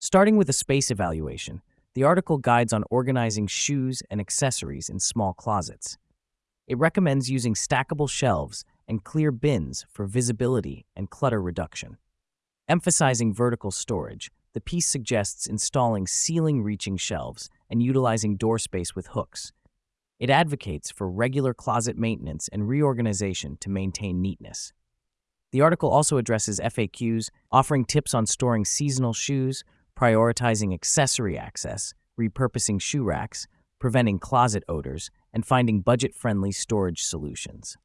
Starting with a space evaluation, the article guides on organizing shoes and accessories in small closets. It recommends using stackable shelves and clear bins for visibility and clutter reduction. Emphasizing vertical storage, the piece suggests installing ceiling-reaching shelves and utilizing door space with hooks. It advocates for regular closet maintenance and reorganization to maintain neatness. The article also addresses FAQs, offering tips on storing seasonal shoes, prioritizing accessory access, repurposing shoe racks, preventing closet odors, and finding budget-friendly storage solutions.